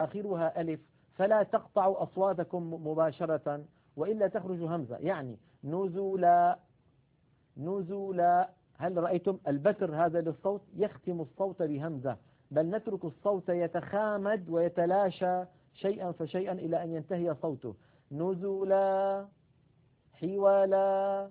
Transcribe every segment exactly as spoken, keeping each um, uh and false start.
آخرها ألف فلا تقطعوا أصواتكم مباشرة وإلا تخرج همزة، يعني نزولا نزولا. هل رأيتم البتر هذا للصوت يختم الصوت بهمزة، بل نترك الصوت يتخامد ويتلاشى شيئا فشيئا إلى أن ينتهي صوته. نزولا، حوالا،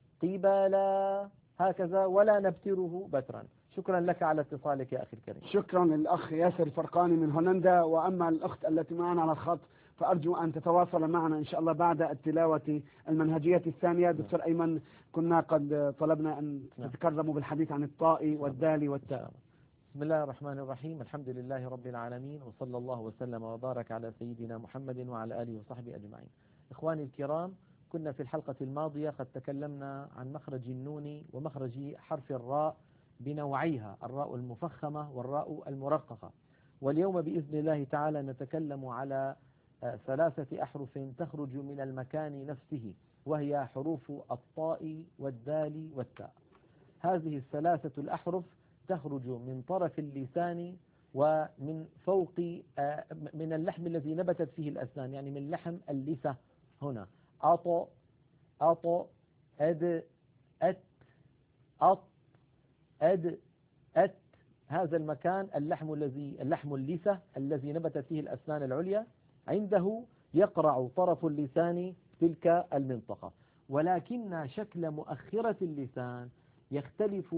قبالا، هكذا، ولا نبتره بترا. شكرا لك على اتصالك يا أخي الكريم. شكرا للأخ ياسر الفرقاني من هولندا. وأما الأخت التي معنا على الخط فأرجو أن تتواصل معنا إن شاء الله بعد التلاوة المنهجية الثانية. دكتور أيمن، كنا قد طلبنا أن تتكرموا بالحديث عن الطاء والدال والتاء. بسم الله الرحمن الرحيم، الحمد لله رب العالمين، وصلى الله وسلم وبارك على سيدنا محمد وعلى آله وصحبه أجمعين. إخواني الكرام، كنا في الحلقة الماضية قد تكلمنا عن مخرج النون ومخرج حرف الراء بنوعيها، الراء المفخمة والراء المرققة. واليوم بإذن الله تعالى نتكلم على ثلاثة أحرف تخرج من المكان نفسه، وهي حروف الطاء والدال والتاء. هذه الثلاثة الأحرف تخرج من طرف اللسان ومن فوق من اللحم الذي نبتت فيه الأسنان، يعني من لحم اللثة هنا. أط أط أد أت أط أد أت، هذا المكان اللحم الذي اللحم اللثة الذي نبتت فيه الأسنان العليا، عنده يقرع طرف اللسان تلك المنطقة. ولكن شكل مؤخرة اللسان يختلف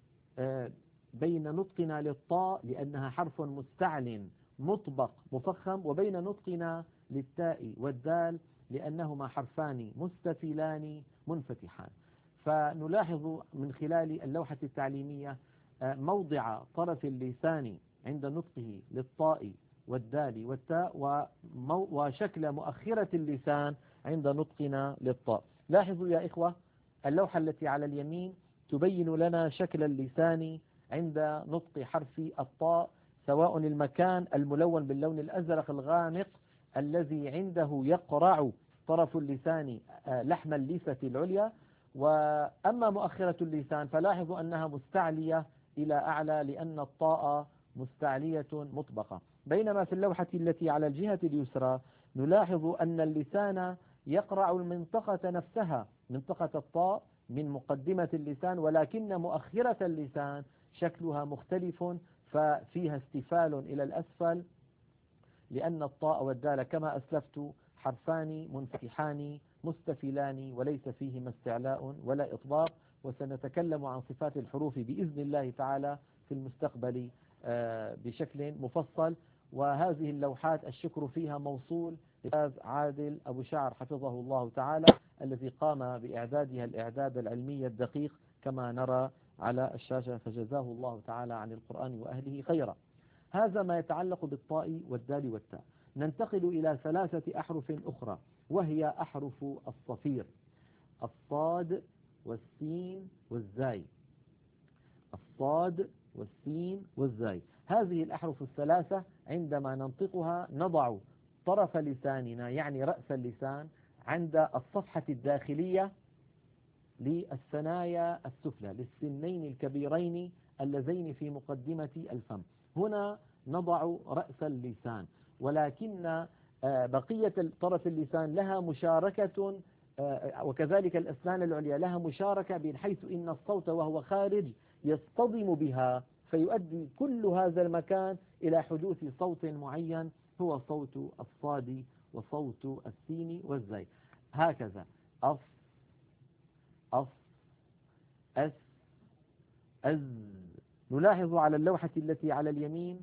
بين نطقنا للطاء لأنها حرف مستعل مطبق مفخم، وبين نطقنا للتاء والدال لأنهما حرفان مستفلان منفتحان. فنلاحظ من خلال اللوحة التعليمية موضع طرف اللسان عند نطقه للطاء والدال والتاء، وشكل مؤخرة اللسان عند نطقنا للطاء. لاحظوا يا إخوة، اللوحة التي على اليمين تبين لنا شكل اللسان عند نطق حرف الطاء، سواء المكان الملون باللون الأزرق الغامق الذي عنده يقرع طرف اللسان لحم اللثة العليا. وأما مؤخرة اللسان فلاحظوا أنها مستعلية إلى أعلى لأن الطاء مستعلية مطبقة، بينما في اللوحة التي على الجهة اليسرى نلاحظ أن اللسان يقرع المنطقة نفسها، منطقة الطاء من مقدمة اللسان، ولكن مؤخرة اللسان شكلها مختلف، ففيها استفال إلى الأسفل، لأن الطاء والدال كما أسلفت حرفان منفتحان مستفلان وليس فيهما استعلاء ولا إطباق. وسنتكلم عن صفات الحروف بإذن الله تعالى في المستقبل بشكل مفصل. وهذه اللوحات الشكر فيها موصول للأستاذ عادل أبو شعر حفظه الله تعالى، الذي قام بإعدادها الإعداد العلمي الدقيق كما نرى على الشاشة، فجزاه الله تعالى عن القرآن وأهله خيرا. هذا ما يتعلق بالطاء والدال والتاء. ننتقل إلى ثلاثة أحرف أخرى، وهي أحرف الصفير، الصاد والسين والزاي. الصاد والسين والزاي، هذه الأحرف الثلاثة عندما ننطقها نضع طرف لساننا يعني رأس اللسان عند الصفحة الداخلية للثنايا السفلى للسنين الكبيرين اللذين في مقدمة الفم. هنا نضع رأس اللسان، ولكن بقية طرف اللسان لها مشاركة، وكذلك الأسنان العليا لها مشاركة، بحيث إن الصوت وهو خارج يصطدم بها، فيؤدي كل هذا المكان إلى حدوث صوت معين هو صوت الصاد وصوت السين والزاي. هكذا أص أص أس أز. نلاحظ على اللوحة التي على اليمين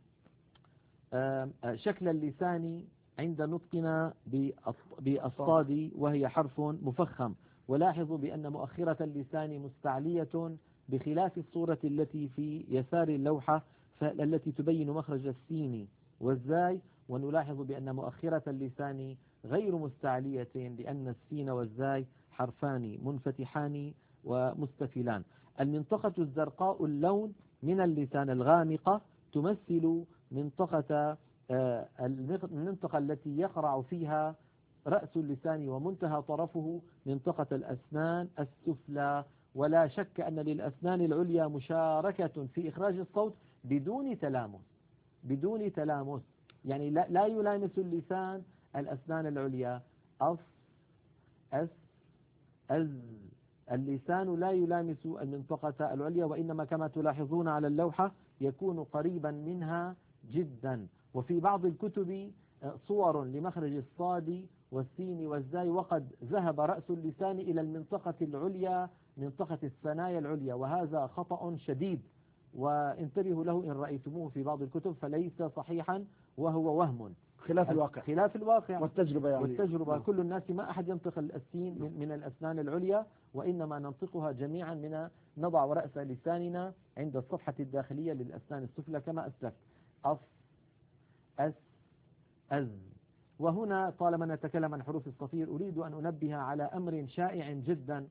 شكل اللسان عند نطقنا بالصاد وهي حرف مفخم. ولاحظوا بأن مؤخرة اللسان مستعلية بخلاف الصورة التي في يسار اللوحة التي تبين مخرج السين والزاي. ونلاحظ بأن مؤخرة اللسان غير مستعلية لأن السين والزاي حرفان منفتحان ومستفلان. المنطقة الزرقاء اللون من اللسان الغامقة تمثل منطقة المنطقة التي يقرع فيها رأس اللسان ومنتهى طرفه منطقة الأسنان السفلى. ولا شك أن للأسنان العليا مشاركة في إخراج الصوت بدون تلامس بدون تلامس يعني لا, لا يلامس اللسان الأسنان العليا. أص أس أز. اللسان لا يلامس المنطقة العليا، وإنما كما تلاحظون على اللوحة يكون قريبا منها جدا. وفي بعض الكتب صور لمخرج الصاد والسين والزاي، وقد ذهب رأس اللسان إلى المنطقة العليا، منطقة الثنايا العليا، وهذا خطأ شديد، وانتبهوا له إن رأيتموه في بعض الكتب، فليس صحيحا وهو وهم خلاف الواقع خلاف الواقع والتجربة يعني. والتجربة كل الناس ما أحد ينطق السين من, من الأسنان العليا، وإنما ننطقها جميعا من نضع رأس لساننا عند الصفحة الداخلية للأسنان السفلى كما أسلفت. أص أس أز. وهنا طالما نتكلم عن حروف الصفير أريد أن أنبه على أمر شائع جدا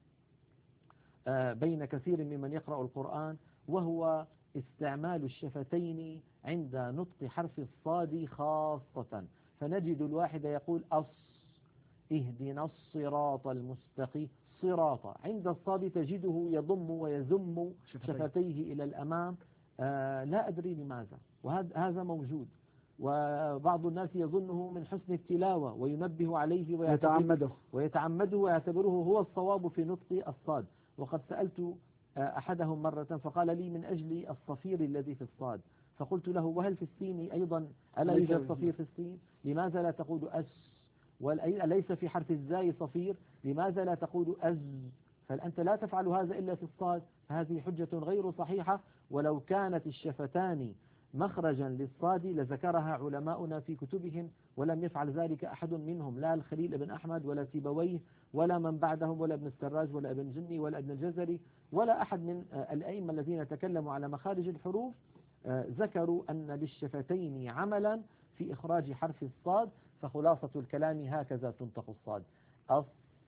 بين كثير ممن يقرأ القرآن، وهو استعمال الشفتين عند نطق حرف الصاد خاصة. فنجد الواحد يقول أص، اهدنا الصراط المستقيم، صراط، عند الصاد تجده يضم ويزم شفتيه إلى الأمام. آه لا أدري لماذا، وهذا موجود، وبعض الناس يظنه من حسن التلاوة وينبه عليه ويتعمده ويتعمده ويعتبره هو الصواب في نطق الصاد. وقد سألت أحدهم مرة فقال لي من أجل الصفير الذي في الصاد، فقلت له وهل في السين أيضا ألا يوجد صفير في السين؟ لماذا لا تقول أس؟ وليس في حرف الزاي صفير؟ لماذا لا تقول أز؟ فأنت لا تفعل هذا إلا في الصاد. هذه حجة غير صحيحة، ولو كانت الشفتان مخرجا للصاد لذكرها علماؤنا في كتبهم، ولم يفعل ذلك أحد منهم، لا الخليل بن أحمد ولا سيبويه ولا من بعدهم ولا ابن السراج ولا ابن جني ولا ابن الجزري ولا أحد من الأئمة الذين تكلموا على مخارج الحروف ذكروا أن للشفتين عملا في إخراج حرف الصاد. فخلاصة الكلام هكذا تنطق الصاد: أص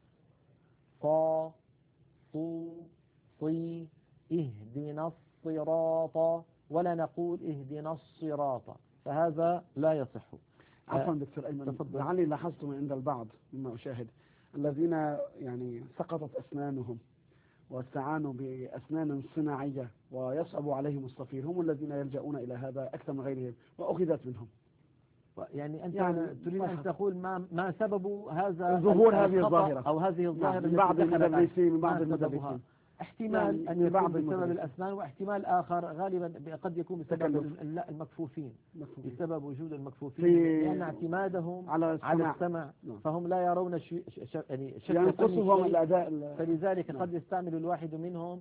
صا صو صي اهدنا الصراط، ولا نقول اهدنا الصراط، فهذا لا يصح. عفوا دكتور أيمن، لعلي لاحظت من عند البعض مما أشاهد الذين يعني سقطت أسنانهم واستعانوا بأسنان صناعية ويصعب عليهم الصفير، هم الذين يلجؤون إلى هذا أكثر من غيرهم، وأخذت منهم. يعني أنت يعني تريد أن تقول ما ما سبب هذا ظهور هذه الظاهرة أو هذه الظاهرة من بعض المدرسين من بعض المدرسين؟ احتمال يعني أن يكون بسبب الأسنان، واحتمال آخر غالبا قد يكون بسبب المكفوفين، بسبب وجود المكفوفين، لأن اعتمادهم على, على السمع، فهم لا يرون شيء يعني ينقصهم الأداء، فلذلك قد يستعمل الواحد منهم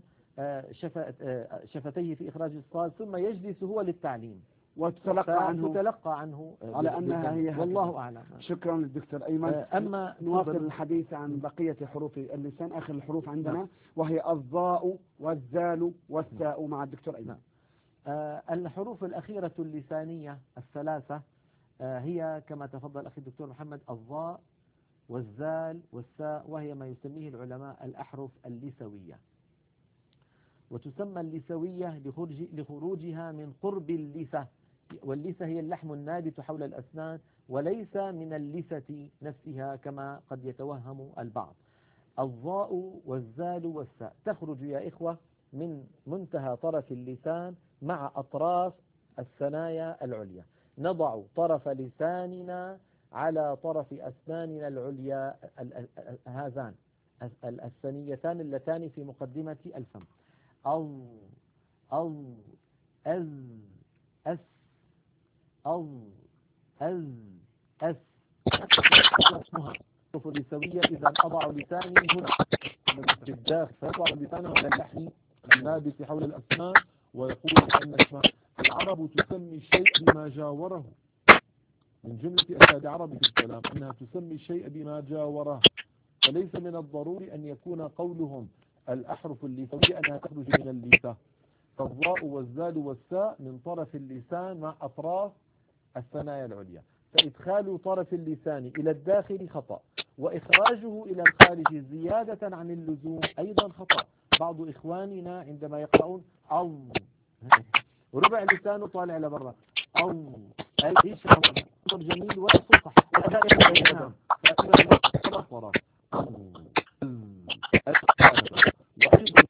شفتيه في إخراج الصاد ثم يجلس هو للتعليم وتتلقى عنه تتلقى عنه على أنها هي، والله أعلم. شكرا للدكتور أيمن. أما نواصل الحديث عن بقية حروف اللسان، آخر الحروف عندنا نعم. وهي الضاء والذال والثاء مع الدكتور أيمن. نعم. آه الحروف الأخيرة اللسانية الثلاثة آه هي كما تفضل أخي الدكتور محمد الضاء والذال والثاء، وهي ما يسميه العلماء الأحرف اللثوية، وتسمى اللثوية لخروجها من قرب اللثة، واللثة هي اللحم النابت حول الأسنان وليس من اللثة نفسها كما قد يتوهم البعض. الضاء والذال والثاء تخرج يا إخوة من منتهى طرف اللسان مع أطراف الثنايا العليا. نضع طرف لساننا على طرف أسناننا العليا هذان الثنيتان اللتان في مقدمة الفم. أو أو أز أس أو أز أس اسمها الحروف اللثوية. إذا أضع لساني هنا في الداخل فيضع لسانه على اللحم النابت حول الأسنان، ويقول أن العرب تسمي الشيء بما جاوره، من جملة أساليب العرب في الكلام أنها تسمي الشيء بما جاوره، فليس من الضروري أن يكون قولهم الأحرف اللثوية أنها تخرج من اللثة. فالضاء والذال والثاء من طرف اللسان مع أطراف الثنايا العليا، فإدخال طرف اللسان إلى الداخل خطأ، وإخراجه إلى الخارج زيادة عن اللزوم أيضا خطأ. بعض إخواننا عندما يقرؤون أو ربع لسانه طالع لبرا أو أي شيء جميل ولا صح